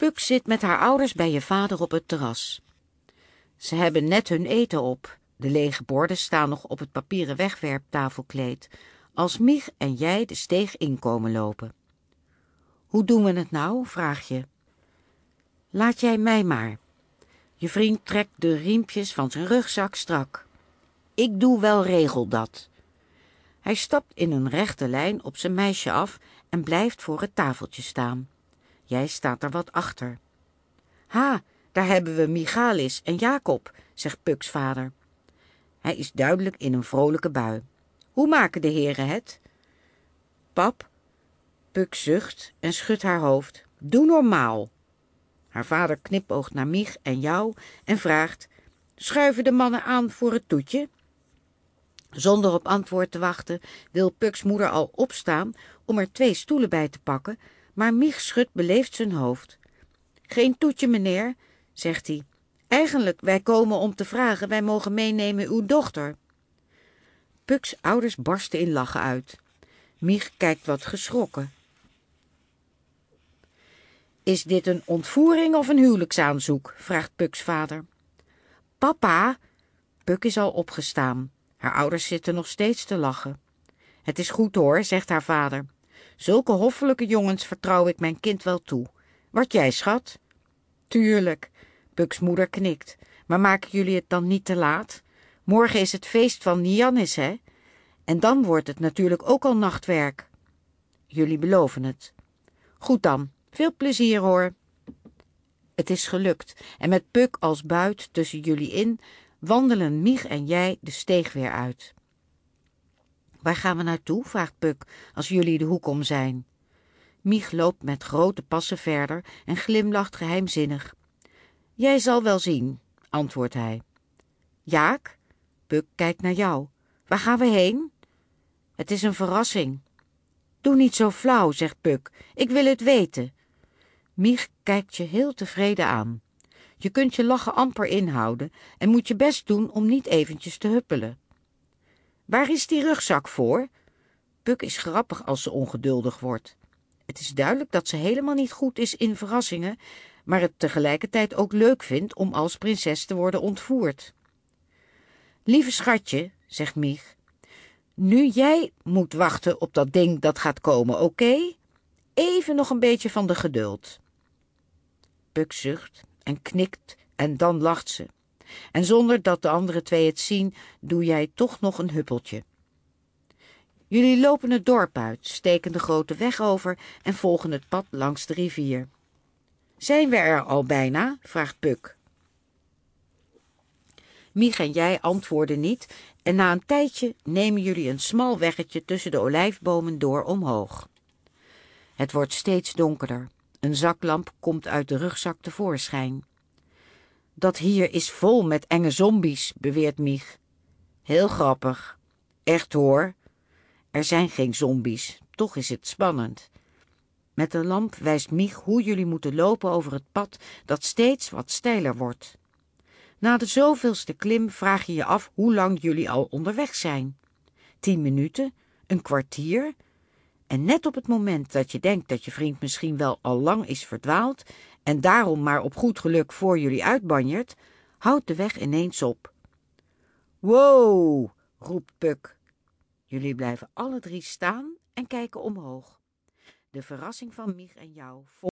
Puk zit met haar ouders bij je vader op het terras. Ze hebben net hun eten op. De lege borden staan nog op het papieren wegwerptafelkleed, als Mich en jij de steeg inkomen lopen. Hoe doen we het nou, vraag je. Laat jij mij maar. Je vriend trekt de riempjes van zijn rugzak strak. Ik doe wel regel dat. Hij stapt in een rechte lijn op zijn meisje af en blijft voor het tafeltje staan. Jij staat er wat achter. Ha, daar hebben we Michalis en Jacob, zegt Puks vader. Hij is duidelijk in een vrolijke bui. Hoe maken de heren het? Pap, Puk zucht en schudt haar hoofd. Doe normaal. Haar vader knipoogt naar Mich en jou en vraagt, schuiven de mannen aan voor het toetje? Zonder op antwoord te wachten wil Puks moeder al opstaan om er 2 stoelen bij te pakken, maar Mich schudt beleefd zijn hoofd. Geen toetje, meneer, zegt hij. Eigenlijk, wij komen om te vragen, wij mogen meenemen uw dochter. Puks ouders barsten in lachen uit. Mich kijkt wat geschrokken. Is dit een ontvoering of een huwelijksaanzoek? Vraagt Puks vader. Papa! Puk is al opgestaan. Haar ouders zitten nog steeds te lachen. Het is goed hoor, zegt haar vader. Zulke hoffelijke jongens vertrouw ik mijn kind wel toe. Word jij, schat? Tuurlijk. Puks moeder knikt. Maar maken jullie het dan niet te laat? Morgen is het feest van Niannis, hè? En dan wordt het natuurlijk ook al nachtwerk. Jullie beloven het. Goed dan. Veel plezier hoor. Het is gelukt en met Puk als buit tussen jullie in wandelen Mich en jij de steeg weer uit. Waar gaan we naartoe? Vraagt Puk als jullie de hoek om zijn. Mich loopt met grote passen verder en glimlacht geheimzinnig. Jij zal wel zien, antwoordt hij. Jaak? Puk kijkt naar jou. Waar gaan we heen? Het is een verrassing. Doe niet zo flauw, zegt Puk. Ik wil het weten. Mich kijkt je heel tevreden aan. Je kunt je lachen amper inhouden en moet je best doen om niet eventjes te huppelen. Waar is die rugzak voor? Puk is grappig als ze ongeduldig wordt. Het is duidelijk dat ze helemaal niet goed is in verrassingen, maar het tegelijkertijd ook leuk vindt om als prinses te worden ontvoerd. Lieve schatje, zegt Mich, nu jij moet wachten op dat ding dat gaat komen, oké? Even nog een beetje van de geduld. Puk zucht en knikt en dan lacht ze. En zonder dat de andere 2 het zien, doe jij toch nog een huppeltje. Jullie lopen het dorp uit, steken de grote weg over en volgen het pad langs de rivier. Zijn we er al bijna? Vraagt Puk. Mich en jij antwoorden niet en na een tijdje nemen jullie een smal weggetje tussen de olijfbomen door omhoog. Het wordt steeds donkerder. Een zaklamp komt uit de rugzak tevoorschijn. Dat hier is vol met enge zombies, beweert Mich. Heel grappig. Echt hoor. Er zijn geen zombies, toch is het spannend. Met de lamp wijst Mich hoe jullie moeten lopen over het pad dat steeds wat steiler wordt. Na de zoveelste klim vraag je je af hoe lang jullie al onderweg zijn. 10 minuten? Een kwartier? En net op het moment dat je denkt dat je vriend misschien wel al lang is verdwaald en daarom maar op goed geluk voor jullie uitbanjert, houdt de weg ineens op. Wow, roept Puk. Jullie blijven alle 3 staan en kijken omhoog. De verrassing van Mich en jou